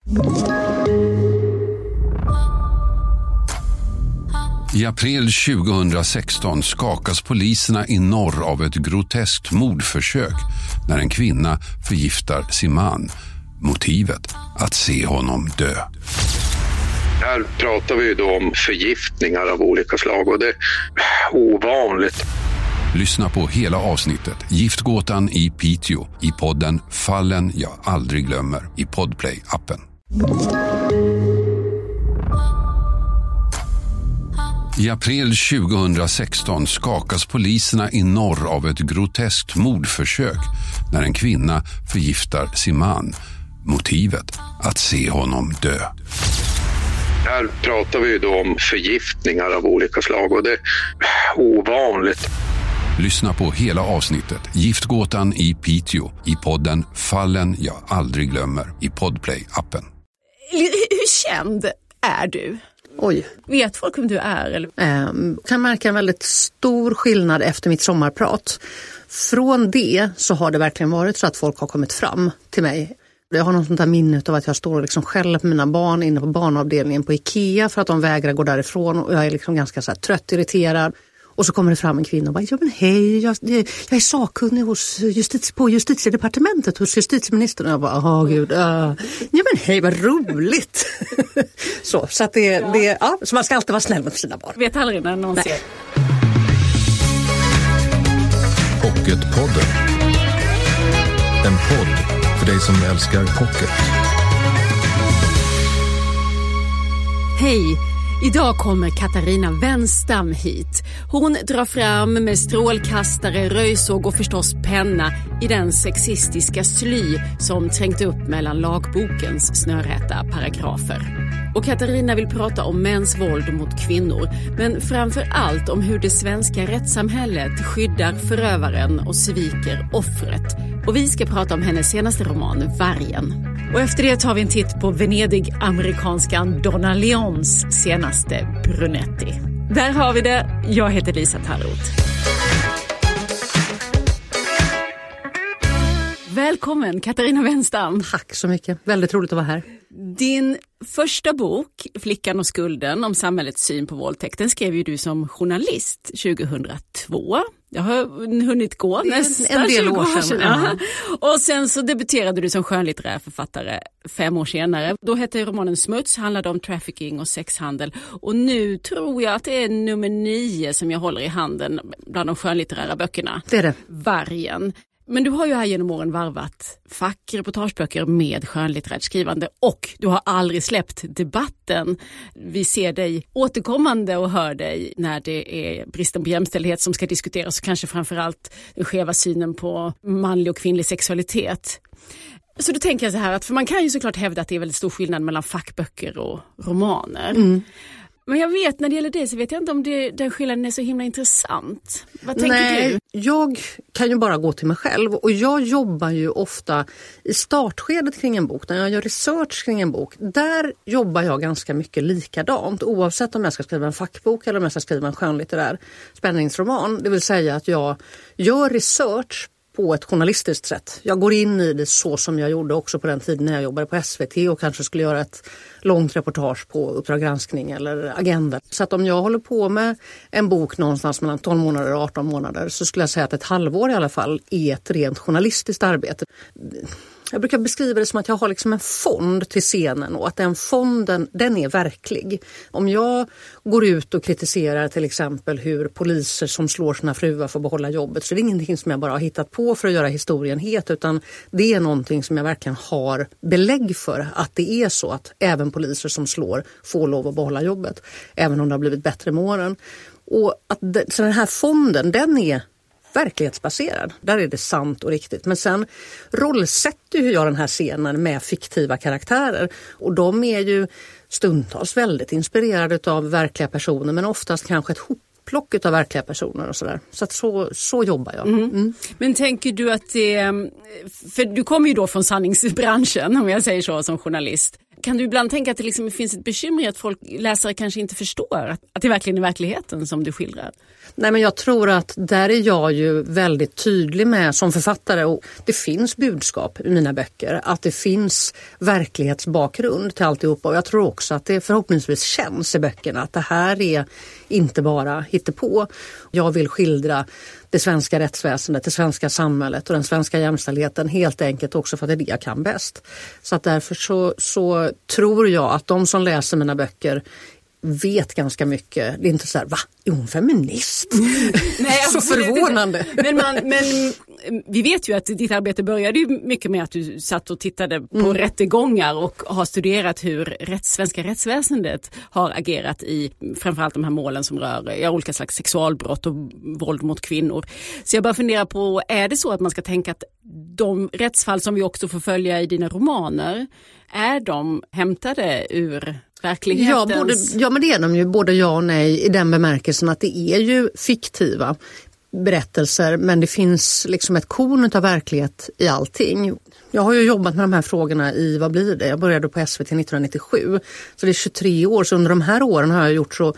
I april 2016 skakas poliserna i norr av ett groteskt mordförsök när en kvinna förgiftar sin man. Motivet: att se honom dö. Här pratar vi då om förgiftningar av olika slag och det är ovanligt. Lyssna på hela avsnittet Giftgåtan i Piteå i podden Fallen jag aldrig glömmer i Podplay-appen. I april 2016 skakas poliserna i norr av ett groteskt mordförsök när en kvinna förgiftar sin man. Motivet: att se honom dö. Här pratar vi då om förgiftningar av olika slag och det är ovanligt. Lyssna på hela avsnittet Giftgåtan i Piteå i podden Fallen jag aldrig glömmer i Podplay-appen. Hur känd är du? Oj. Vet folk om du är? Eller? Kan märka en väldigt stor skillnad efter mitt sommarprat. Från det så har det verkligen varit så att folk har kommit fram till mig. Jag har något sånt där minne av att jag står liksom själv med mina barn inne på barnavdelningen på Ikea för att de vägrar gå därifrån och jag är liksom ganska så här trött, irriterad. Och så kommer det fram en kvinna och bara, ja men hej, jag är sakkunnig på justitiedepartementet hos justitieministern. Och jag bara, gud, ja men hej, vad roligt. så att så man ska alltid vara snäll med sina barn. Vet aldrig när någon ser. Pocketpodden. En podd för dig som älskar pocket. Hej! Idag kommer Katarina Wenstam hit. Hon drar fram med strålkastare, röjsåg och förstås penna i den sexistiska sly som trängt upp mellan lagbokens snörräta paragrafer. Och Katarina vill prata om mäns våld mot kvinnor, men framför allt om hur det svenska rättssamhället skyddar förövaren och sviker offret. Och vi ska prata om hennes senaste roman, Vargen. Och efter det tar vi en titt på Venedig-amerikanskan Donna Leons senaste Brunetti. Där har vi det. Jag heter Lisa Tallroth. Välkommen Katarina Wenstam. Tack så mycket. Väldigt roligt att vara här. Din första bok, Flickan och skulden, om samhällets syn på våldtäkten, skrev ju du som journalist 2002. Jag har hunnit gå nästan en del år sedan. Ja. Och sen så debuterade du som skönlitterär författare 5 år senare. Då hette romanen Smuts, handlade om trafficking och sexhandel. Och nu tror jag att det är nummer 9 som jag håller i handen bland de skönlitterära böckerna. Det är det. Vargen. Men du har ju här genom åren varvat fackreportageböcker med skönlitterärt skrivande och du har aldrig släppt debatten. Vi ser dig återkommande och hör dig när det är bristen på jämställdhet som ska diskuteras och kanske framförallt den skeva synen på manlig och kvinnlig sexualitet. Så då tänker jag så här, att för man kan ju såklart hävda att det är väldigt stor skillnad mellan fackböcker och romaner. Mm. Men jag vet, när det gäller det så vet jag inte om den skillnaden är så himla intressant. Vad tänker du? Jag kan ju bara gå till mig själv och jag jobbar ju ofta i startskedet kring en bok. När jag gör research kring en bok, där jobbar jag ganska mycket likadant. Oavsett om jag ska skriva en fackbok eller om jag ska skriva en skönlitterär spänningsroman. Det vill säga att jag gör research på ett journalistiskt sätt. Jag går in i det så som jag gjorde också på den tiden när jag jobbade på SVT och kanske skulle göra ett långt reportage på Uppdrag granskning eller Agenda. Så att om jag håller på med en bok någonstans mellan 12 månader och 18 månader så skulle jag säga att ett halvår i alla fall är ett rent journalistiskt arbete. Jag brukar beskriva det som att jag har liksom en fond till scenen och att den fonden, den är verklig. Om jag går ut och kritiserar till exempel hur poliser som slår sina fruar får behålla jobbet, så det är ingenting som jag bara har hittat på för att göra historien het, utan det är någonting som jag verkligen har belägg för, att det är så att även poliser som slår får lov att behålla jobbet, även om det har blivit bättre med åren. Och att så den här fonden, den är verklighetsbaserad. Där är det sant och riktigt. Men sen rollsätter ju jag den här scenen med fiktiva karaktärer. Och de är ju stundtals väldigt inspirerade av verkliga personer, men oftast kanske ett hopplock av verkliga personer och sådär. Så att så jobbar jag. Mm. Men tänker du att det... För du kommer ju då från sanningsbranschen, om jag säger så, som journalist. Kan du ibland tänka att det liksom finns ett bekymmer att läsare kanske inte förstår att det verkligen är verkligheten som du skildrar? Nej, men jag tror att där är jag ju väldigt tydlig med som författare, och det finns budskap i mina böcker, att det finns verklighetsbakgrund till alltihopa, och jag tror också att det förhoppningsvis känns i böckerna att det här är inte bara hittepå. Jag vill skildra det svenska rättsväsendet, det svenska samhället och den svenska jämställdheten helt enkelt också för att det är det jag kan bäst. Så att därför så tror jag att de som läser mina böcker vet ganska mycket. Det är inte så här, va? Är hon feminist? Nej, så förvånande. Men vi vet ju att ditt arbete började ju mycket med att du satt och tittade på rättegångar och har studerat hur svenska rättsväsendet har agerat i framförallt de här målen som rör olika slags sexualbrott och våld mot kvinnor. Så jag bara funderar på, är det så att man ska tänka att de rättsfall som vi också får följa i dina romaner, är de hämtade ur verklighetens... Ja, men det är de ju både ja och nej i den bemärkelsen att det är ju fiktiva berättelser, men det finns liksom ett korn av verklighet i allting. Jag har ju jobbat med de här frågorna i, vad blir det? Jag började på SVT 1997, så det är 23 år. Så under de här åren har jag gjort så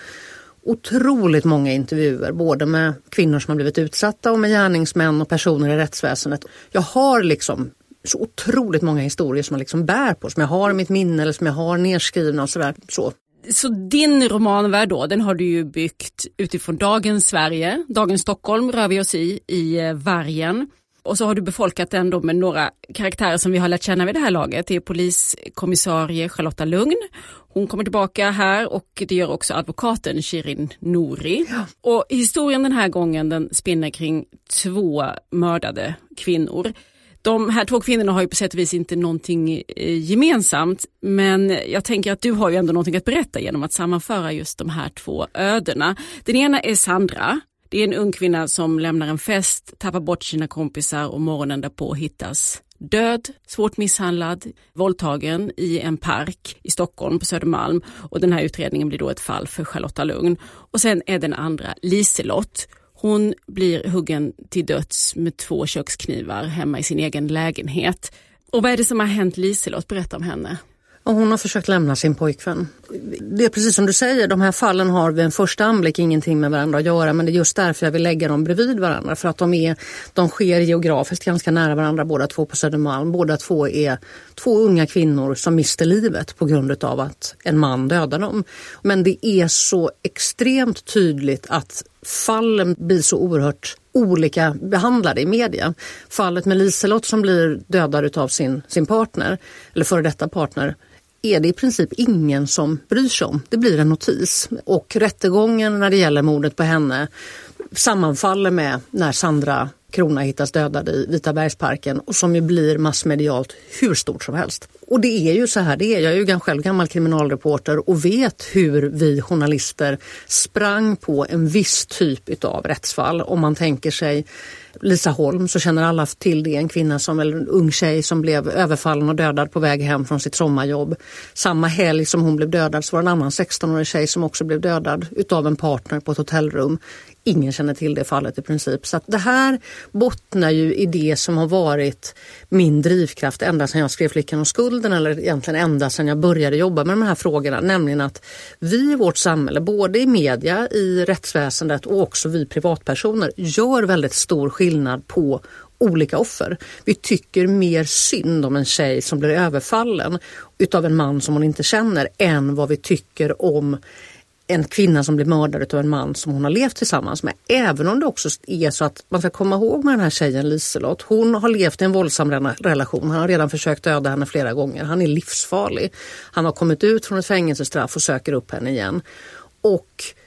otroligt många intervjuer, både med kvinnor som har blivit utsatta och med gärningsmän och personer i rättsväsendet. Jag har liksom så otroligt många historier som man liksom bär på, som jag har i mitt minne eller som jag har nedskrivna och sådär. Så din romanvärld då, den har du ju byggt utifrån dagens Sverige, dagens Stockholm rör vi oss i Vargen. Och så har du befolkat den då med några karaktärer som vi har lärt känna vid det här laget. Det är poliskommissarie Charlotta Lugn. Hon kommer tillbaka här, och det gör också advokaten Shirin Nouri. Ja. Och historien den här gången, den spinner kring 2 mördade kvinnor. De här 2 kvinnorna har ju på sätt och vis inte någonting gemensamt, men jag tänker att du har ju ändå någonting att berätta genom att sammanföra just de här 2 ödena. Den ena är Sandra. Det är en ung kvinna som lämnar en fest, tappar bort sina kompisar och morgonen därpå hittas död, svårt misshandlad, våldtagen i en park i Stockholm på Södermalm. Och den här utredningen blir då ett fall för Charlotta Lugn. Och sen är den andra Liselott. Hon blir huggen till döds med 2 köksknivar hemma i sin egen lägenhet. Och vad är det som har hänt Liselott? Berätta om henne. Och hon har försökt lämna sin pojkvän. Det är precis som du säger, de här fallen har vid en första anblick ingenting med varandra att göra, men det är just därför jag vill lägga dem bredvid varandra, för att de sker geografiskt ganska nära varandra, båda 2 på Södermalm. Båda 2 är 2 unga kvinnor som mister livet på grund av att en man dödar dem. Men det är så extremt tydligt att fallen blir så oerhört olika behandlade i media. Fallet med Liselott som blir dödad av sin partner, eller före detta partner, är det i princip ingen som bryr sig om. Det blir en notis. Och rättegången när det gäller mordet på henne sammanfaller med när Sandra Krona hittas dödad i Vitabergsparken, och som ju blir massmedialt hur stort som helst. Och det är ju så här, jag är ju själv gammal kriminalreporter och vet hur vi journalister sprang på en viss typ av rättsfall. Om man tänker sig Lisa Holm, så känner alla till det, en kvinna eller en ung tjej som blev överfallen och dödad på väg hem från sitt sommarjobb. Samma helg som hon blev dödad så var en annan 16-årig tjej som också blev dödad utav en partner på ett hotellrum. Ingen känner till det fallet i princip. Så att det här bottnar ju i det som har varit min drivkraft ända sedan jag skrev Flickan och skulden, eller egentligen ända sedan jag började jobba med de här frågorna. Nämligen att vi i vårt samhälle, både i media, i rättsväsendet och också vi privatpersoner, gör väldigt stor skillnad på olika offer. Vi tycker mer synd om en tjej som blir överfallen utav en man som hon inte känner än vad vi tycker om en kvinna som blir mördad av en man som hon har levt tillsammans med. Även om det också är så att man ska komma ihåg med den här tjejen Liselott. Hon har levt i en våldsam relation. Han har redan försökt döda henne flera gånger. Han är livsfarlig. Han har kommit ut från ett fängelsestraff och söker upp henne igen. Och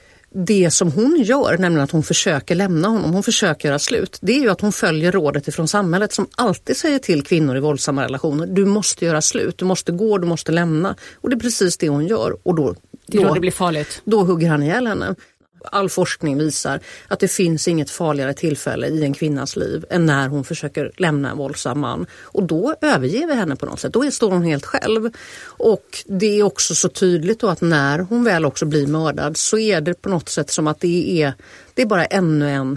det som hon gör, nämligen att hon försöker lämna honom, hon försöker göra slut, det är ju att hon följer rådet ifrån samhället som alltid säger till kvinnor i våldsamma relationer: du måste göra slut, du måste gå, du måste lämna. Och det är precis det hon gör, och då det blir farligt. Då hugger han ihjäl henne. All forskning visar att det finns inget farligare tillfälle i en kvinnas liv än när hon försöker lämna en våldsam man. Och då överger vi henne på något sätt. Då står hon helt själv. Och det är också så tydligt då att när hon väl också blir mördad så är det på något sätt som att det är bara ännu en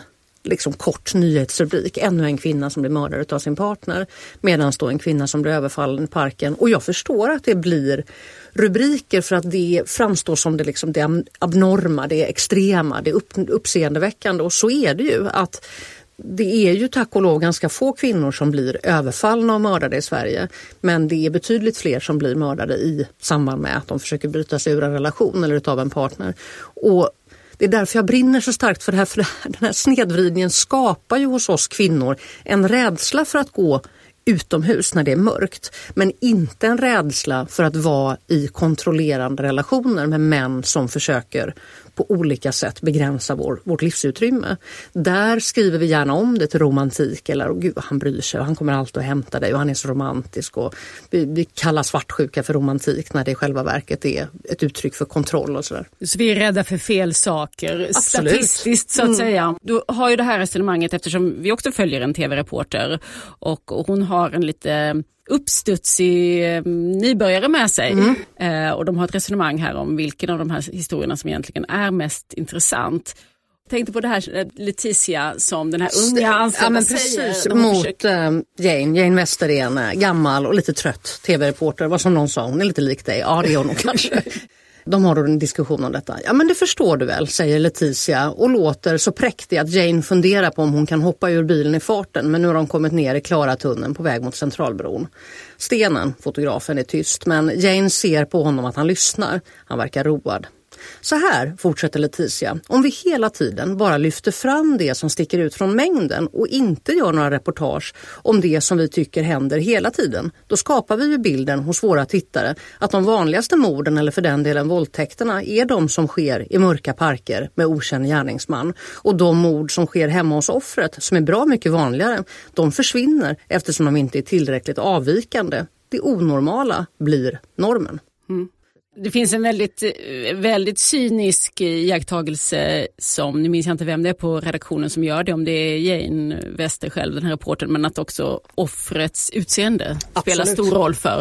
liksom kort nyhetsrubrik. Ännu en kvinna som blir mördad av sin partner. Medan då en kvinna som blir överfallen i parken. Och jag förstår att det blir rubriker för att det framstår som det, liksom, det abnorma, det extrema, det uppseendeväckande. Och så är det ju att det är ju tack och lov ganska få kvinnor som blir överfallna och mördade i Sverige. Men det är betydligt fler som blir mördade i samband med att de försöker bryta sig ur en relation eller utav en partner. Och det är därför jag brinner så starkt för det här. För den här snedvridningen skapar ju hos oss kvinnor en rädsla för att gå utomhus när det är mörkt. Men inte en rädsla för att vara i kontrollerande relationer med män som försöker på olika sätt begränsa vårt livsutrymme. Där skriver vi gärna om det till romantik eller gud han bryr sig och han kommer alltid att hämta dig och han är så romantisk och vi kallar svartsjuka för romantik när det i själva verket är ett uttryck för kontroll och sådär. Så vi är rädda för fel saker. Absolut. Statistiskt så att säga. Du har ju det här resonemanget eftersom vi också följer en tv-reporter och hon har en lite uppstudsig nybörjare med sig och de har ett resonemang här om vilken av de här historierna som egentligen är mest intressant. Jag tänkte på det här Leticia som den här unga anställda säger. Mot Jane Wester är en gammal och lite trött tv-reporter. Vad som någon sa, hon är lite lik dig. Ja, det är hon kanske. De har då en diskussion om detta. Ja, men det förstår du väl, säger Leticia och låter så präktig att Jane funderar på om hon kan hoppa ur bilen i farten. Men nu har de kommit ner i Klaratunneln på väg mot Centralbron. Stenen, fotografen, är tyst men Jane ser på honom att han lyssnar. Han verkar road. Så här, fortsätter Leticia, om vi hela tiden bara lyfter fram det som sticker ut från mängden och inte gör några reportage om det som vi tycker händer hela tiden, då skapar vi ju bilden hos våra tittare att de vanligaste morden eller för den delen våldtäkterna är de som sker i mörka parker med okänd gärningsman. Och de mord som sker hemma hos offret, som är bra mycket vanligare, de försvinner eftersom de inte är tillräckligt avvikande. Det onormala blir normen. Mm. Det finns en väldigt cynisk iakttagelse som, nu minns jag inte vem det är på redaktionen som gör det, om det är Jane Wester själv, den här reportern, men att också offrets utseende spelar stor roll för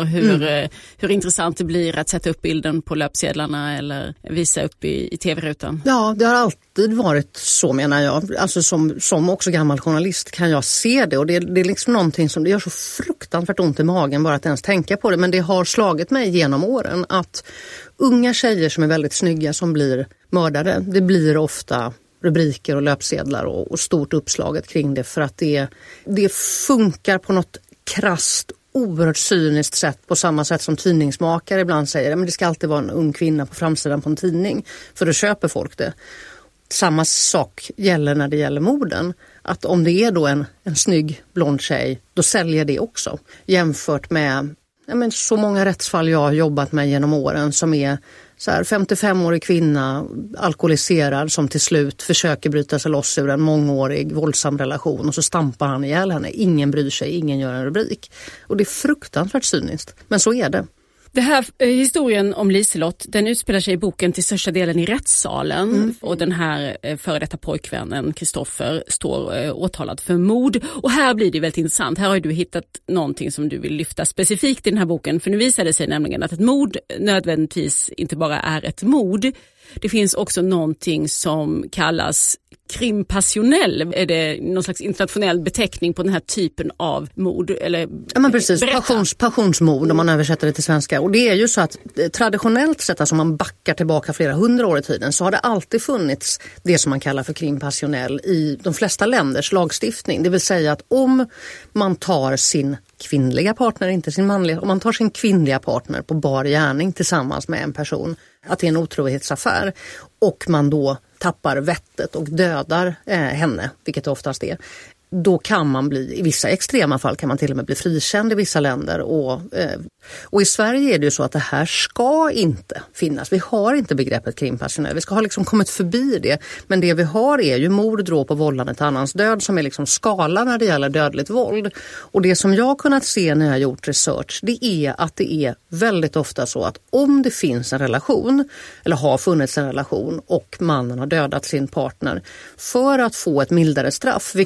hur intressant det blir att sätta upp bilden på löpsedlarna eller visa upp i tv-rutan. Ja, det har alltid varit så, menar jag. Alltså som också gammal journalist kan jag se det och det är liksom någonting som det gör så fruktansvärt ont i magen bara att ens tänka på det, men det har slagit mig genom åren att unga tjejer som är väldigt snygga som blir mördade, det blir ofta rubriker och löpsedlar och stort uppslaget kring det för att det funkar på något krasst, oerhört cyniskt sätt på samma sätt som tidningsmakare ibland säger men det ska alltid vara en ung kvinna på framsidan på en tidning för då köper folk det. Samma sak gäller när det gäller morden. Att om det är då en snygg blond tjej, då säljer det också. Jämfört med så många rättsfall jag har jobbat med genom åren som är så här 55-årig kvinna, alkoholiserad som till slut försöker bryta sig loss ur en mångårig våldsam relation och så stampar han ihjäl henne. Ingen bryr sig, ingen gör en rubrik. Och det är fruktansvärt cyniskt, men så är det. Det här historien om Liselott, den utspelar sig i boken till största delen i rättssalen och den här före detta pojkvännen Kristoffer står åtalad för mord. Och här blir det väldigt intressant. Här har du hittat någonting som du vill lyfta specifikt i den här boken, för nu visar det sig nämligen att ett mord nödvändigtvis inte bara är ett mord. Det finns också någonting som kallas crime passionnel. Är det någon slags internationell beteckning på den här typen av mord? Eller, ja men precis, passionsmord om man översätter det till svenska. Och det är ju så att traditionellt sett, alltså om man backar tillbaka flera 100 år i tiden, så har det alltid funnits det som man kallar för crime passionnel i de flesta länders lagstiftning. Det vill säga att om man tar sin kvinnliga partner, inte sin manliga, om man tar sin kvinnliga partner på bar gärning tillsammans med en person, att det är en otrohetsaffär och man då tappar vettet och dödar henne, vilket det oftast är, då kan man bli, i vissa extrema fall kan man till och med bli frikänd i vissa länder och i Sverige är det ju så att det här ska inte finnas. Vi har inte begreppet crime passionnel. Vi ska ha liksom kommit förbi det. Men det vi har är ju mord, dråp och vållande till annans död som är liksom skala när det gäller dödligt våld. Och det som jag har kunnat se när jag har gjort research, det är att det är väldigt ofta så att om det finns en relation eller har funnits en relation och mannen har dödat sin partner för att få ett mildare straff, vilket man om man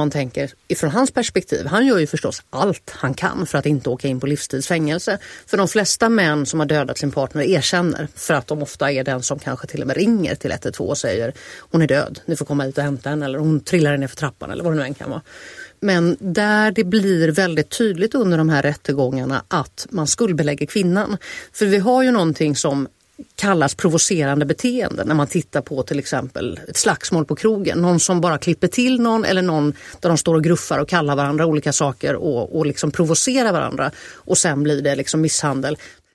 man tänker ifrån hans perspektiv, han gör ju förstås allt han kan för att inte åka in på livstidsfängelse. För de flesta män som har dödat sin partner erkänner, för att de ofta är den som kanske till och med ringer till 112 och säger hon är död, ni får komma ut och hämta henne, eller hon trillar ner för trappan eller vad det nu än kan vara. Men där det blir väldigt tydligt under de här rättegångarna att man skuldbelägger kvinnan. För vi har ju någonting som kallas provocerande beteende när man tittar på till exempel ett slagsmål på krogen. Någon som bara klipper till någon, eller någon där de står och gruffar och kallar varandra olika saker och liksom provocerar varandra, och sen blir det liksom misshandel.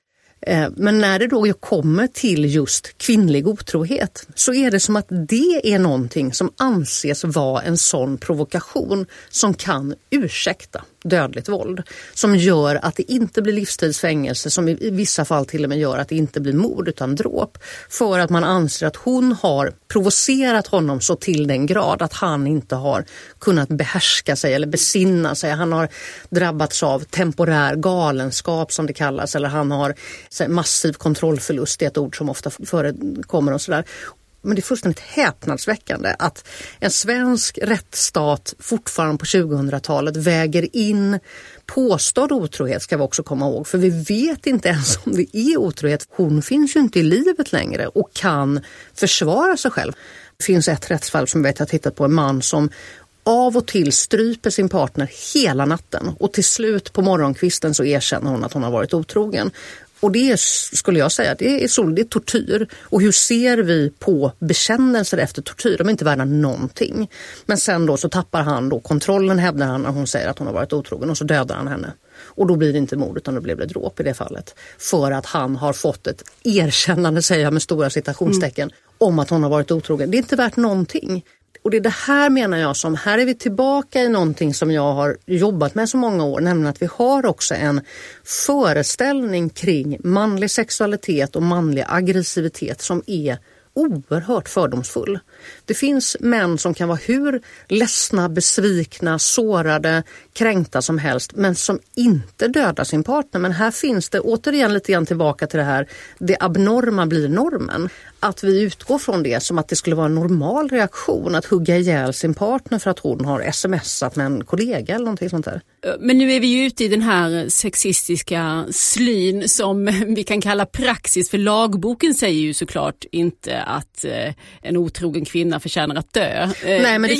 Men när det då kommer till just kvinnlig otrohet så är det som att det är någonting som anses vara en sån provokation som kan ursäkta dödligt våld. Som gör att det inte blir livstidsfängelse, som i vissa fall till och med gör att det inte blir mord utan dråp. För att man anser att hon har provocerat honom så till den grad att han inte har kunnat behärska sig eller besinna sig. Han har drabbats av temporär galenskap som det kallas, eller han har massiv kontrollförlust, det är ett ord som ofta förekommer och sådär. Men det är fullständigt häpnadsväckande att en svensk rättsstat fortfarande på 2000-talet väger in påstådd otrohet, ska vi också komma ihåg. För vi vet inte ens om det är otrohet. Hon finns ju inte i livet längre och kan försvara sig själv. Det finns ett rättsfall som jag har tittat på, en man som av och till stryper sin partner hela natten. Och till slut på morgonkvisten så erkänner hon att hon har varit otrogen. Och det skulle jag säga, det är tortyr. Och hur ser vi på bekännelser efter tortyr? De är inte värda någonting. Men sen då så tappar han då kontrollen, hävdar han, när hon säger att hon har varit otrogen, och så dödar han henne. Och då blir det inte mord utan då blir det dråp i det fallet. För att han har fått ett erkännande, säger jag med stora citationstecken, om att hon har varit otrogen. Det är inte värt någonting. Och det är det här, menar jag, som här är vi tillbaka i någonting som jag har jobbat med så många år, nämligen att vi har också en föreställning kring manlig sexualitet och manlig aggressivitet som är oerhört fördomsfull. Det finns män som kan vara hur ledsna, besvikna, sårade, kränkta som helst, men som inte dödar sin partner. Men här finns det återigen lite grann tillbaka till det här, det abnorma blir normen. Att vi utgår från det som att det skulle vara en normal reaktion att hugga ihjäl sin partner för att hon har smsat med en kollega eller någonting sånt där. Men nu är vi ju ute i den här sexistiska slyn som vi kan kalla praxis, för lagboken säger ju såklart inte att en otrogen kvinna förtjänar att dö. Nej, men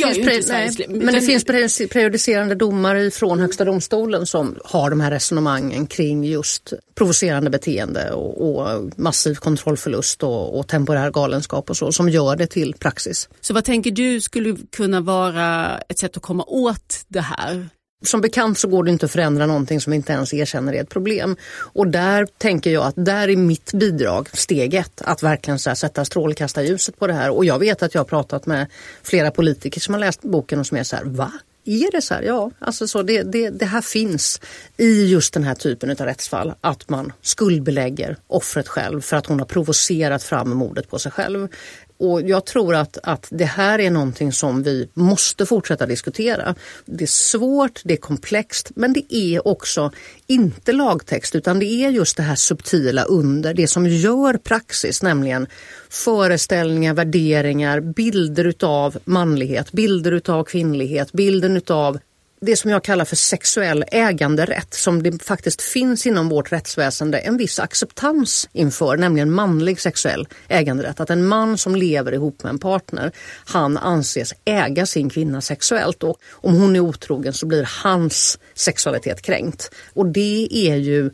det finns prejudicerande domar från Högsta domstolen som har de här resonemangen kring just provocerande beteende och massiv kontrollförlust och temporär galenskap och så, som gör det till praxis. Så vad tänker du skulle kunna vara ett sätt att komma åt det här? Som bekant så går det inte att förändra någonting som inte ens erkänner är ett problem. Och där tänker jag att där är mitt bidrag, steg 1, att verkligen så här sätta strålkastarljuset på det här. Och jag vet att jag har pratat med flera politiker som har läst boken och som är så här, va? Är det så här? Ja, alltså så det här finns i just den här typen av rättsfall, att man skuldbelägger offret själv för att hon har provocerat fram mordet på sig själv. Och jag tror att det här är någonting som vi måste fortsätta diskutera. Det är svårt, det är komplext, men det är också inte lagtext, utan det är just det här subtila under, det som gör praxis, nämligen föreställningar, värderingar, bilder utav manlighet, bilder utav kvinnlighet, bilden utav det som jag kallar för sexuell äganderätt, som det faktiskt finns inom vårt rättsväsende en viss acceptans inför, nämligen manlig sexuell äganderätt. Att en man som lever ihop med en partner, han anses äga sin kvinna sexuellt, och om hon är otrogen så blir hans sexualitet kränkt. Och det är ju...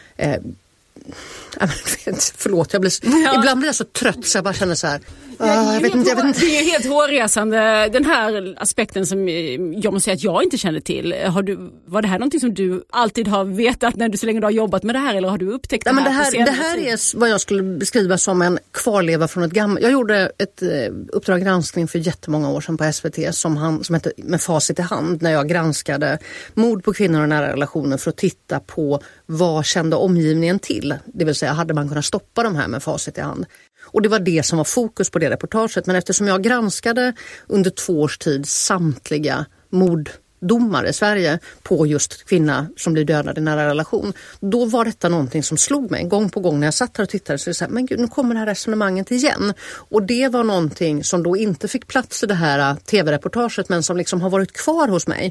förlåt, ibland blir jag så trött så jag bara känner så här. Jag vet inte. Det är helt hårresande, den här aspekten som jag måste säga att jag inte känner till. Var det här någonting som du alltid har vetat så länge du har jobbat med det här, eller har du upptäckt det här? Det här är vad jag skulle beskriva som en kvarleva från ett gammalt... Jag gjorde ett Uppdrag granskning för jättemånga år sedan på SVT som hette Med facit i hand, när jag granskade mord på kvinnor och nära relationer för att titta på vad kände omgivningen till. Det vill säga, hade man kunnat stoppa de här med facit i hand? Och det var det som var fokus på det reportaget. Men eftersom jag granskade under 2 års tid samtliga domar i Sverige på just kvinna som blir dödad i nära relation. Då var detta någonting som slog mig gång på gång när jag satt här och tittade. Så men gud, nu kommer det här resonemanget igen. Och det var någonting som då inte fick plats i det här tv-reportaget, men som liksom har varit kvar hos mig.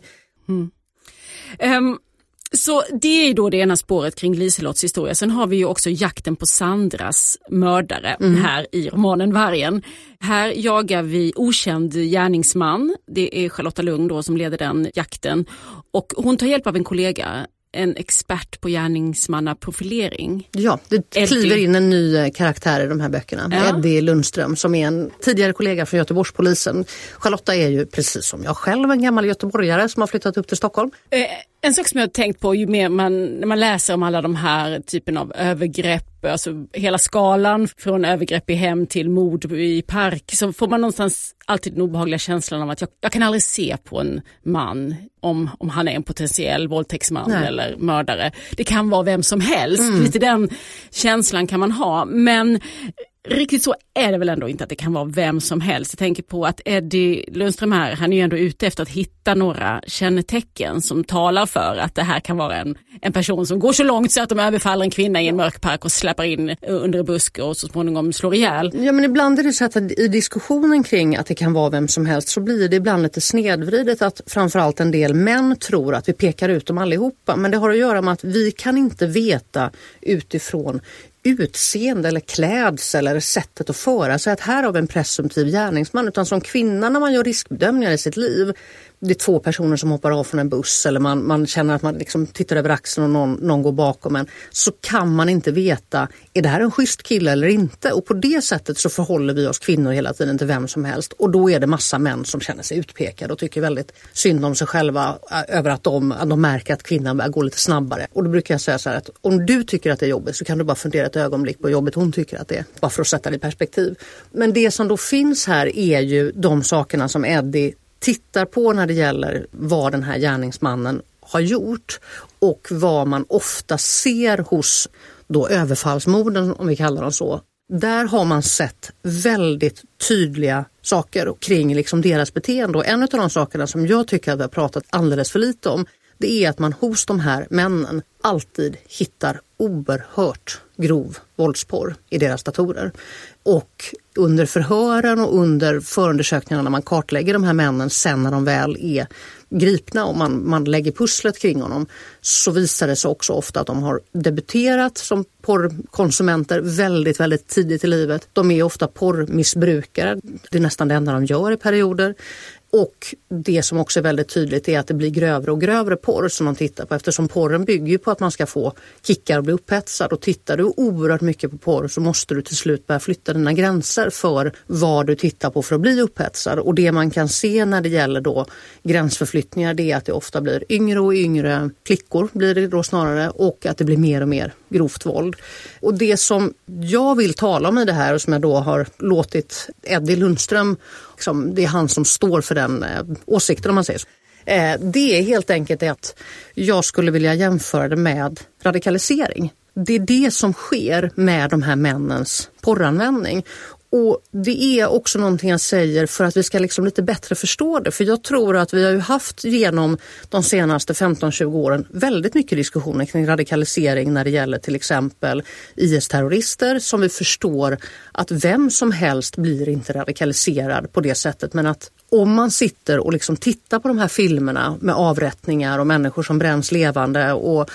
Så det är ju då det ena spåret kring Liselotts historia. Sen har vi ju också jakten på Sandras mördare här i romanen Vargen. Här jagar vi okänd gärningsman. Det är Charlotta Lung då som leder den jakten. Och hon tar hjälp av en kollega, en expert på gärningsmannaprofilering. Ja, det kliver in en ny karaktär i de här böckerna. Ja. Eddie Lundström som är en tidigare kollega från Göteborgspolisen. Charlotta är ju precis som jag själv en gammal göteborgare som har flyttat upp till Stockholm. En sak som jag har tänkt på ju mer när man läser om alla de här typen av övergrepp, alltså hela skalan från övergrepp i hem till mord i park, så får man någonstans alltid den obehagliga känslan av att jag kan aldrig se på en man om han är en potentiell våldtäktsman eller mördare. Det kan vara vem som helst, lite den känslan kan man ha, men riktigt så är det väl ändå inte att det kan vara vem som helst. Jag tänker på att Eddie Lundström här, han är ju ändå ute efter att hitta några kännetecken som talar för att det här kan vara en person som går så långt så att de överfaller en kvinna i en mörk park och släpper in under en buske och så småningom slår ihjäl. Ja, men ibland är det så att i diskussionen kring att det kan vara vem som helst så blir det ibland lite snedvridet att framförallt en del män tror att vi pekar ut dem allihopa. Men det har att göra med att vi kan inte veta utifrån utseende eller klädsel eller sättet att föra sig att här har vi en presumtiv gärningsman, utan som kvinna när man gör riskbedömningar i sitt liv, det är 2 personer som hoppar av från en buss eller man känner att man liksom tittar över axeln och någon går bakom en, så kan man inte veta, är det här en schysst kille eller inte? Och på det sättet så förhåller vi oss kvinnor hela tiden till vem som helst, och då är det massa män som känner sig utpekade och tycker väldigt synd om sig själva över att de märker att kvinnan börjar gå lite snabbare. Och då brukar jag säga så här att om du tycker att det är jobbigt så kan du bara fundera ett ögonblick på jobbet hon tycker att det är, bara för att sätta det i perspektiv. Men det som då finns här är ju de sakerna som Eddie tittar på när det gäller vad den här gärningsmannen har gjort och vad man ofta ser hos då överfallsmorden, om vi kallar dem så. Där har man sett väldigt tydliga saker kring liksom deras beteende, och en av de sakerna som jag tycker att vi har pratat alldeles för lite om, det är att man hos de här männen alltid hittar oerhört grov våldsporr i deras datorer. Och under förhören och under förundersökningarna när man kartlägger de här männen sen när de väl är gripna och man lägger pusslet kring honom, så visar det sig också ofta att de har debuterat som porrkonsumenter väldigt, väldigt tidigt i livet. De är ofta porrmissbrukare. Det är nästan det enda de gör i perioder. Och det som också är väldigt tydligt är att det blir grövre och grövre porr som de tittar på, eftersom porren bygger ju på att man ska få kickar och bli upphetsad, och tittar du oerhört mycket på porr så måste du till slut börja flytta dina gränser för vad du tittar på för att bli upphetsad. Och det man kan se när det gäller då gränsförflyttningar, det är att det ofta blir yngre och yngre flickor blir det då snarare, och att det blir mer och mer grovt våld. Och det som jag vill tala om i det här, och som jag då har låtit Eddie Lundström, liksom, det är han som står för den åsikten om man säger så. Det är helt enkelt att jag skulle vilja jämföra det med radikalisering. Det är det som sker med de här männens porranvändning. Och det är också någonting jag säger för att vi ska liksom lite bättre förstå det. För jag tror att vi har ju haft genom de senaste 15-20 åren väldigt mycket diskussioner kring radikalisering när det gäller till exempel IS-terrorister, som vi förstår att vem som helst blir inte radikaliserad på det sättet. Men att om man sitter och liksom tittar på de här filmerna med avrättningar och människor som bränns levande och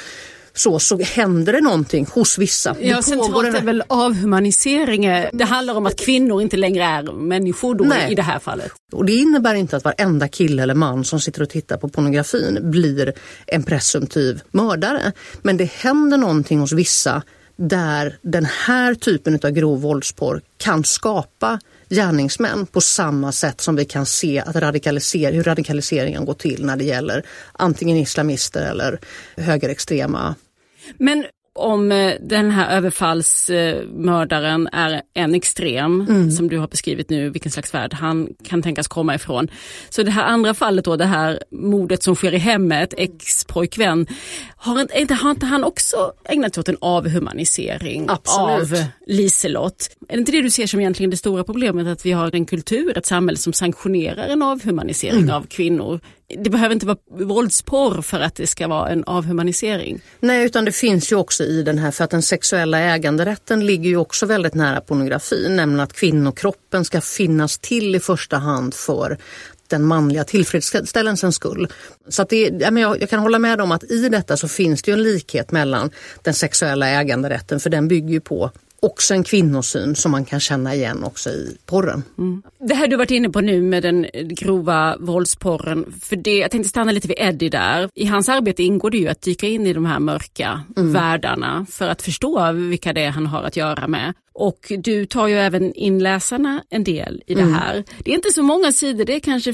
så händer det någonting hos vissa. Ja, centralt är väl avhumanisering. Det handlar om att kvinnor inte längre är människor då. Nej. I det här fallet. Och det innebär inte att varenda kille eller man som sitter och tittar på pornografin blir en presumtiv mördare. Men det händer någonting hos vissa där den här typen av grov våldsporr kan skapa gärningsmän på samma sätt som vi kan se att hur radikaliseringen går till när det gäller antingen islamister eller högerextrema. Men om den här överfallsmördaren är en extrem, som du har beskrivit nu, vilken slags värld han kan tänkas komma ifrån. Så det här andra fallet då, det här mordet som sker i hemmet, ex-pojkvän, har inte han också ägnat sig åt en avhumanisering? Absolut. Av Liselott? Är det inte det du ser som egentligen det stora problemet, att vi har en kultur, ett samhälle som sanktionerar en avhumanisering av kvinnor det behöver inte vara våldsporr för att det ska vara en avhumanisering. Nej, utan det finns ju också i den här, för att den sexuella äganderätten ligger ju också väldigt nära pornografin, nämligen att kvinnokroppen ska finnas till i första hand för den manliga tillfredsställelsens skull. Så att jag kan hålla med om att i detta så finns det ju en likhet mellan den sexuella äganderätten, för den bygger ju på också en kvinnosyn som man kan känna igen också i porren. Mm. Det här du varit inne på nu med den grova våldsporren, för det, jag tänkte stanna lite vid Eddie där. I hans arbete ingår det ju att dyka in i de här mörka världarna för att förstå vilka det är han har att göra med. Och du tar ju även in läsarna en del i det här. Det är inte så många sidor, det är kanske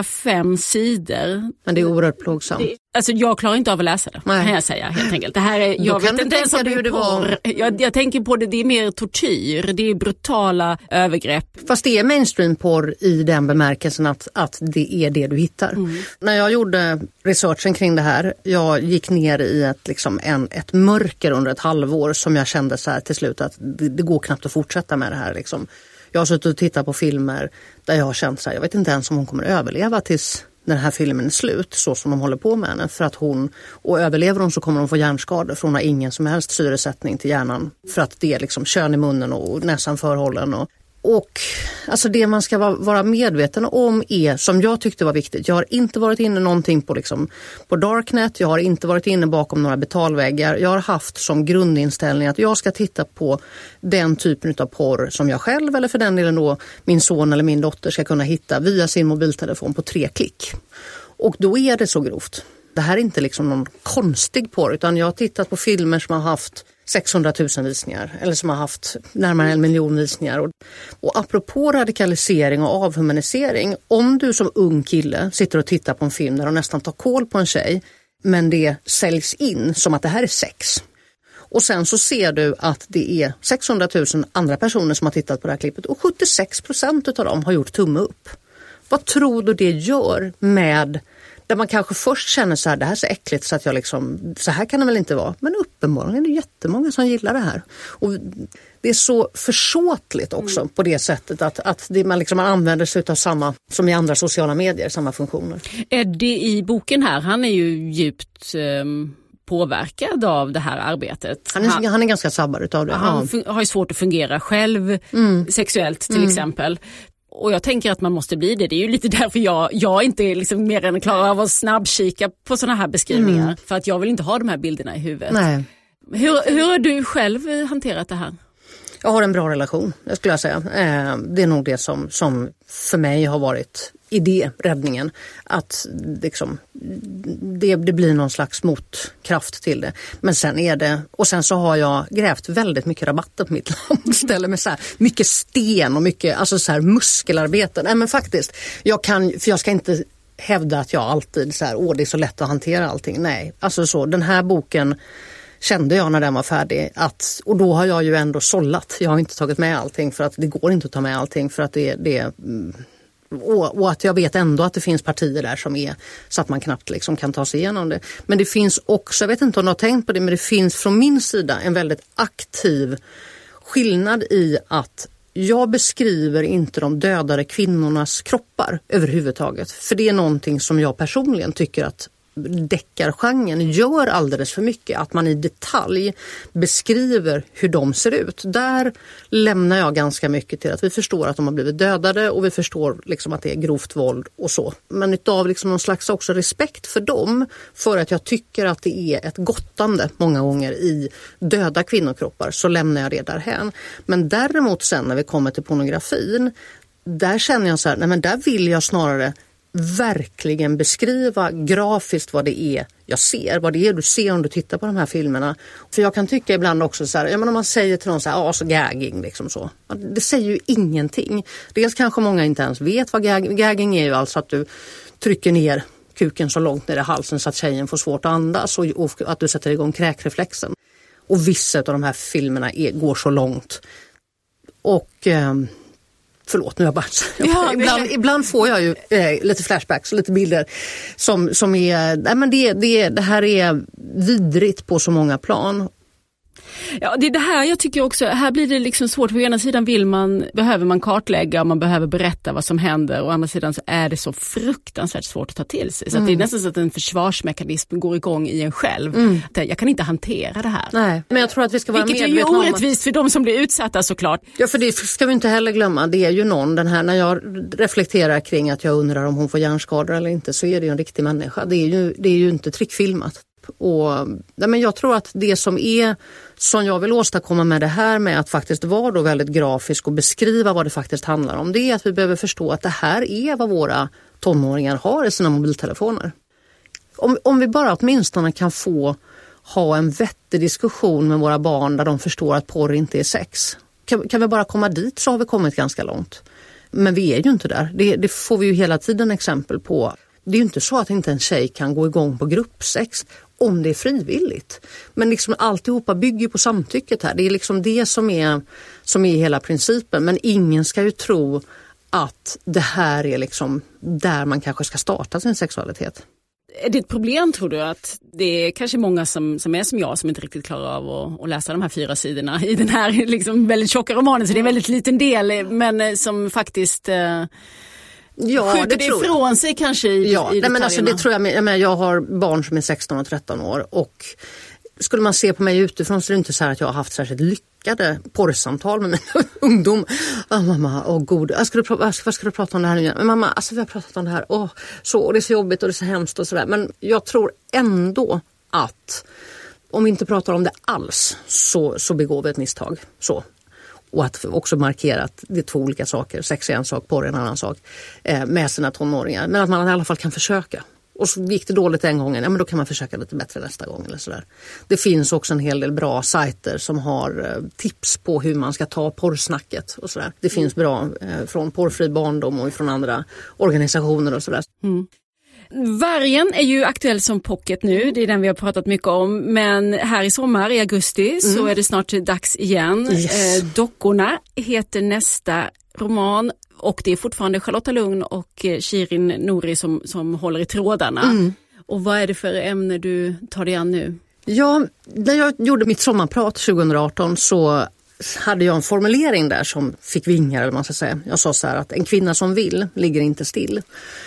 4-5 sidor. Men det är oerhört plågsamt. Alltså jag klarar inte av att läsa det, kan jag säga helt enkelt. Det här är, jag vet inte ens om det är porr. Jag tänker på det är mer tortyr, det är brutala övergrepp. Fast det är mainstream-porr i den bemärkelsen att det är det du hittar. När jag gjorde researchen kring det här, jag gick ner i ett mörker under ett halvår som jag kände så här till slut att det går knappt att fortsätta med det här. Liksom. Jag har suttit och tittat på filmer där jag har känt så här, jag vet inte ens om hon kommer överleva tills den här filmen är slut, så som de håller på med henne. För att och överlever hon så kommer hon få hjärnskador, för hon har ingen som helst syresättning till hjärnan. För att det är liksom kön i munnen och näsan förhållen. Och alltså det man ska vara medveten om är, som jag tyckte var viktigt, jag har inte varit inne någonting på Darknet, jag har inte varit inne bakom några betalväggar. Jag har haft som grundinställning att jag ska titta på den typen av porr som jag själv, eller för den delen då min son eller min dotter, ska kunna hitta via sin mobiltelefon på 3 klick. Och då är det så grovt. Det här är inte någon konstig porr, utan jag har tittat på filmer som har haft 600 000 visningar eller som har haft närmare 1 miljon visningar. Och apropå radikalisering och avhumanisering, om du som ung kille sitter och tittar på en film där de nästan tar kål på en tjej, men det säljs in som att det här är sex. Och sen så ser du att det är 600 000 andra personer som har tittat på det här klippet och 76% av dem har gjort tumme upp. Vad tror du det gör med, där man kanske först känner så här, det här är så äckligt så att jag så här kan det väl inte vara. Men uppenbarligen är det jättemånga som gillar det här. Och det är så försåtligt också på det sättet att man använder sig av samma, som i andra sociala medier, samma funktioner. Eddie i boken här, han är ju djupt påverkad av det här arbetet. Han är ganska sabbad utav det. Han har ju svårt att fungera själv sexuellt till exempel. Och jag tänker att man måste bli det. Det är ju lite därför jag inte är mer än klar av att snabbkika på sådana här beskrivningar. För att jag vill inte ha de här bilderna i huvudet. Nej. Hur har du själv hanterat det här? Jag har en bra relation, jag skulle säga. Det är nog det som för mig har varit idéräddningen. Att det blir någon slags motkraft till det. Men sen så har jag grävt väldigt mycket rabatter på mitt landställe med så här mycket sten och mycket så här muskelarbete. Nej men faktiskt, jag ska inte hävda att jag alltid det är så lätt att hantera allting. Nej, den här boken kände jag när den var färdig och då har jag ju ändå sållat. Jag har inte tagit med allting för att det går inte att ta med allting för att och att jag vet ändå att det finns partier där som är så att man knappt kan ta sig igenom det. Men det finns också, jag vet inte om du har tänkt på det, men det finns från min sida en väldigt aktiv skillnad i att jag beskriver inte de dödade kvinnornas kroppar överhuvudtaget. För det är någonting som jag personligen tycker att deckargenren gör alldeles för mycket. Att man i detalj beskriver hur de ser ut. Där lämnar jag ganska mycket till att vi förstår att de har blivit dödade och vi förstår att det är grovt våld och så. Men utav någon slags också respekt för dem, för att jag tycker att det är ett gottande många gånger i döda kvinnokroppar, så lämnar jag det därhän. Men däremot sen när vi kommer till pornografin, där känner jag så här, nej men där vill jag snarare verkligen beskriva grafiskt vad det är jag ser, vad det är du ser om du tittar på de här filmerna. För jag kan tycka ibland också så här, om man säger till någon så här, så gagging så. Det säger ju ingenting. Dels kanske många inte ens vet vad gagging är, ju alltså att du trycker ner kuken så långt ner i halsen så att tjejen får svårt att andas och att du sätter igång kräkreflexen. Och vissa av de här filmerna går så långt. Och förlåt, nu har jag bara... Ibland får jag ju lite flashbacks och lite bilder som är... Nej, men det här är vidrigt på så många plan. Ja, det är det här jag tycker också, här blir det liksom svårt. På ena sidan behöver man kartlägga och man behöver berätta vad som händer, och å andra sidan så är det så fruktansvärt svårt att ta till sig. Så att det är nästan så att en försvarsmekanism går igång i en själv. Jag kan inte hantera det här. Nej, men jag tror att vi ska vara medvetna om. Vilket är ju orättvist för de som blir utsatta såklart. Ja, för det ska vi inte heller glömma. Det är ju någon, den här, när jag reflekterar kring att jag undrar om hon får hjärnskador eller inte, så är det ju en riktig människa. Det är ju inte trickfilmat. Och, men jag tror att det som jag vill åstadkomma med det här, med att faktiskt vara då väldigt grafisk och beskriva vad det faktiskt handlar om, det är att vi behöver förstå att det här är vad våra tonåringar har i sina mobiltelefoner. Om vi bara åtminstone kan få ha en vettig diskussion med våra barn där de förstår att porr inte är sex. Kan vi bara komma dit, så har vi kommit ganska långt. Men vi är ju inte där. Det får vi ju hela tiden exempel på. Det är ju inte så att inte en tjej kan gå igång på gruppsex om det är frivilligt. Men liksom alltihopa bygger på samtycket här. Det är liksom det som är hela principen. Men ingen ska ju tro att det här är liksom där man kanske ska starta sin sexualitet. Är det ett problem, tror du, att det är kanske många som är som jag som inte riktigt klarar av att läsa de här 4 sidorna i den här liksom väldigt tjocka romanen, så det är en väldigt liten del, men som faktiskt skjuter det ifrån sig kanske i detaljerna? Men alltså, det tror jag har barn som är 16 och 13 år, och skulle man se på mig utifrån så är det inte så här att jag har haft särskilt lyckade porrsamtal med min ungdom. Mamma, god, vad ska du prata om det här nu? Men mamma, alltså vi har pratat om det här. Och det är så jobbigt och det är så hemskt och sådär. Men jag tror ändå att om vi inte pratar om det alls så begår vi ett misstag. Så. Och att också markera att det är 2 olika saker. Sex är en sak, porr är en annan sak. Med sina tonåringar. Men att man i alla fall kan försöka. Och så gick det dåligt en gång, men då kan man försöka lite bättre nästa gång eller sådär. Det finns också en hel del bra sajter som har tips på hur man ska ta porrsnacket och sådär. Det finns bra från Porrfri barndom och från andra organisationer och sådär. Vargen är ju aktuell som pocket nu, det är den vi har pratat mycket om, men här i sommar, i augusti, så är det snart dags igen. Yes. Dockorna heter nästa roman. Och det är fortfarande Charlotta Lugn och Shirin Nouri som håller i trådarna. Och vad är det för ämne du tar dig an nu? Ja, när jag gjorde mitt sommarprat 2018 så hade jag en formulering där som fick vingar, eller man ska säga. Jag sa så här att en kvinna som vill ligger inte still.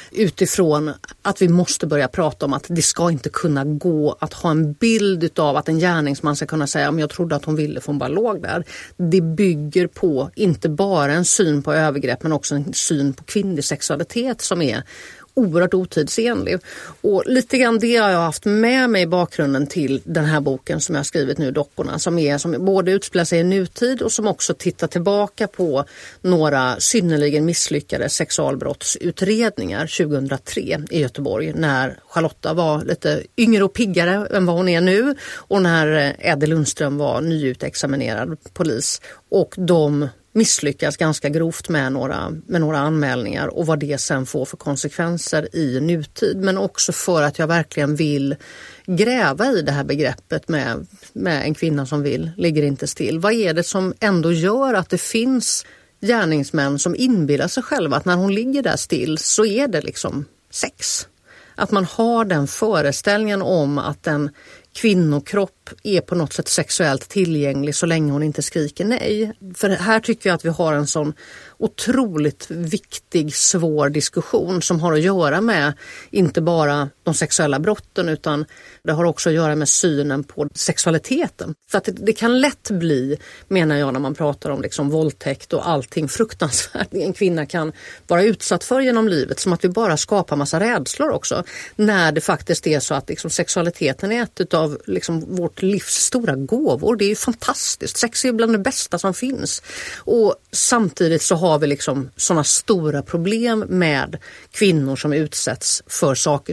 Utifrån att vi måste börja prata om att det ska inte kunna gå att ha en bild av att en gärningsman ska kunna säga om jag trodde att hon ville för hon bara låg där. Det bygger på inte bara en syn på övergrepp men också en syn på kvinnlig sexualitet som är oerhört otidsenlig. Och lite grann det har jag haft med mig i bakgrunden till den här boken som jag har skrivit nu, Dockorna, som både utspelar sig i nutid och som också tittar tillbaka på några synnerligen misslyckade sexualbrottsutredningar 2003 i Göteborg, när Charlotta var lite yngre och piggare än vad hon är nu och när Eddie Lundström var nyutexaminerad polis, och de misslyckas ganska grovt med några anmälningar, och vad det sen får för konsekvenser i nutid. Men också för att jag verkligen vill gräva i det här begreppet med en kvinna som vill, ligger inte still. Vad är det som ändå gör att det finns gärningsmän som inbillar sig själva att när hon ligger där still så är det liksom sex? Att man har den föreställningen om att en kvinnokropp är på något sätt sexuellt tillgänglig så länge hon inte skriker nej. För här tycker jag att vi har en sån otroligt viktig, svår diskussion som har att göra med inte bara de sexuella brotten, utan det har också att göra med synen på sexualiteten. För att det kan lätt bli, menar jag, när man pratar om liksom våldtäkt och allting fruktansvärt en kvinna kan vara utsatt för genom livet, som att vi bara skapar massa rädslor också. När det faktiskt är så att liksom sexualiteten är ett av liksom vårt livs stora gåvor. Det är ju fantastiskt. Sex är bland det bästa som finns. Och samtidigt så har vi liksom såna stora problem med kvinnor som utsätts för saker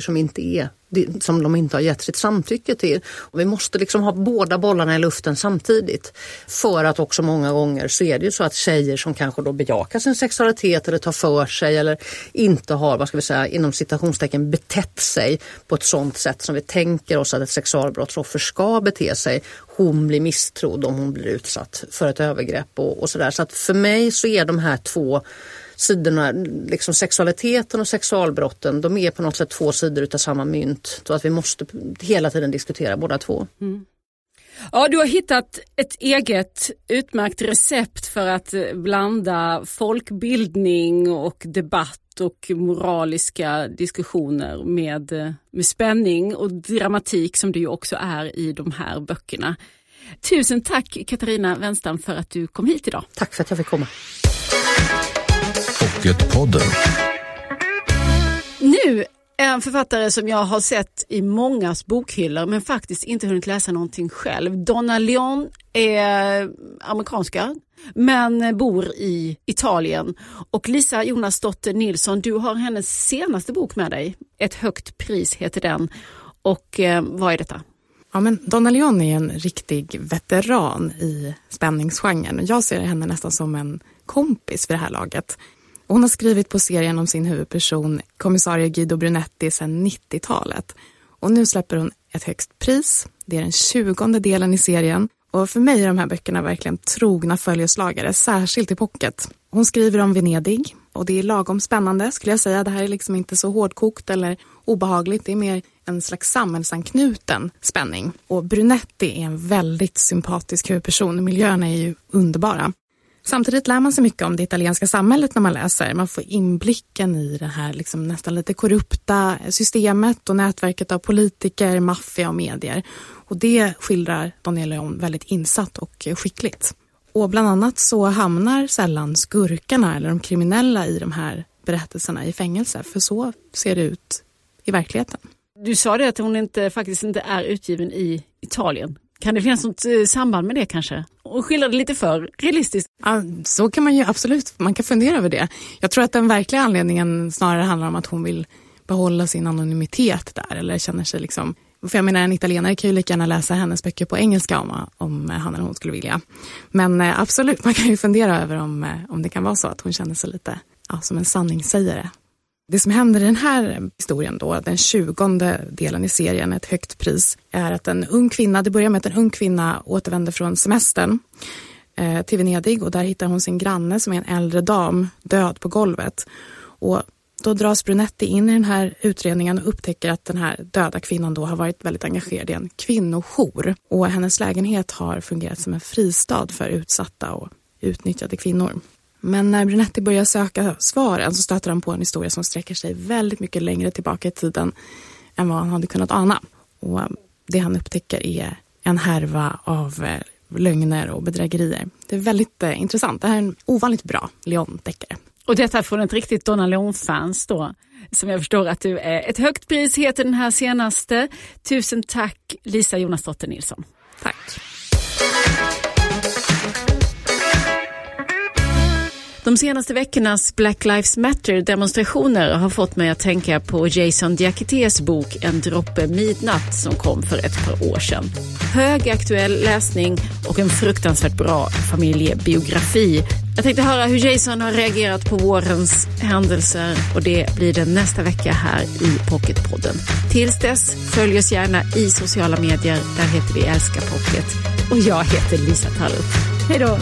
som de inte har gett sitt samtycke till. Och vi måste liksom ha båda bollarna i luften samtidigt. För att också många gånger så är det ju så att tjejer som kanske då bejakar sin sexualitet eller tar för sig eller inte har, vad ska vi säga, inom citationstecken betett sig på ett sånt sätt som vi tänker oss att ett sexualbrottsoffer ska bete sig. Hon blir misstrodd om hon blir utsatt för ett övergrepp och sådär. Så att för mig så är de här 2 sidorna, liksom sexualiteten och sexualbrotten, de är på något sätt 2 sidor utav samma mynt. Så att vi måste hela tiden diskutera båda 2. Ja, du har hittat ett eget utmärkt recept för att blanda folkbildning och debatt och moraliska diskussioner med spänning och dramatik som det ju också är i de här böckerna. Tusen tack Katarina Wenstam för att du kom hit idag. Tack för att jag fick komma. Pocketpodden. Nu en författare som jag har sett i mångas bokhyllor men faktiskt inte hunnit läsa någonting själv. Donna Leon är amerikanska men bor i Italien. Och Lisa Jonasdotter Nilsson, du har hennes senaste bok med dig. Ett högt pris heter den. Och vad är detta? Ja, men Donna Leon är en riktig veteran i spänningsgenren. Jag ser henne nästan som en kompis vid det här laget. Hon har skrivit på serien om sin huvudperson, kommissarie Guido Brunetti, sedan 90-talet. Och nu släpper hon ett högst pris. Det är den 20:e delen i serien. Och för mig är de här böckerna verkligen trogna följeslagare, särskilt i pocket. Hon skriver om Venedig och det är lagom spännande skulle jag säga. Det här är liksom inte så hårdkokt eller obehagligt. Det är mer en slags samhällsanknuten spänning. Och Brunetti är en väldigt sympatisk huvudperson. Miljöerna är ju underbara. Samtidigt lär man sig mycket om det italienska samhället när man läser. Man får inblicken i det här liksom nästan lite korrupta systemet och nätverket av politiker, maffia och medier. Och det skildrar Donna Leon väldigt insatt och skickligt. Och bland annat så hamnar sällan skurkarna eller de kriminella i de här berättelserna i fängelse. För så ser det ut i verkligheten. Du sa det att hon faktiskt inte är utgiven i Italien. Kan det finnas något samband med det kanske? Och skildrar det lite för realistiskt? Ja, så kan man ju absolut, man kan fundera över det. Jag tror att den verkliga anledningen snarare handlar om att hon vill behålla sin anonymitet där. Eller känner sig liksom, för jag menar en italienare kan ju lika gärna läsa hennes böcker på engelska om han eller hon skulle vilja. Men absolut, man kan ju fundera över om det kan vara så att hon känner sig lite som en sanningssägare. Det som händer i den här historien då, den 20:e delen i serien, ett högt pris, är att det börjar med att en ung kvinna återvänder från semestern till Venedig och där hittar hon sin granne som är en äldre dam död på golvet. Och då dras Brunetti in i den här utredningen och upptäcker att den här döda kvinnan då har varit väldigt engagerad i en kvinnojour. Och hennes lägenhet har fungerat som en fristad för utsatta och utnyttjade kvinnor. Men när Brunetti börjar söka svaren så stöter han på en historia som sträcker sig väldigt mycket längre tillbaka i tiden än vad han hade kunnat ana. Och det han upptäcker är en härva av lögner och bedrägerier. Det är väldigt intressant. Det här är en ovanligt bra Leon-deckare. Och detta från ett riktigt Donna Leon-fans då, som jag förstår att du är. Ett högt pris heter den här senaste. Tusen tack Lisa Jonasdotter Nilsson. Tack. De senaste veckornas Black Lives Matter-demonstrationer har fått mig att tänka på Jason Diakités bok En droppe midnatt som kom för ett par år sedan. Högaktuell läsning och en fruktansvärt bra familjebiografi. Jag tänkte höra hur Jason har reagerat på vårens händelser och det blir det nästa vecka här i Pocketpodden. Tills dess, följ oss gärna i sociala medier. Där heter vi Älska Pocket. Och jag heter Lisa Tallroth. Hej då!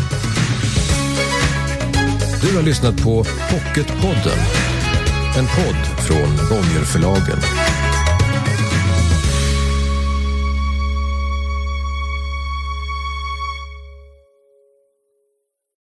Du har lyssnat på Pocketpodden. En podd från Bonnierförlagen.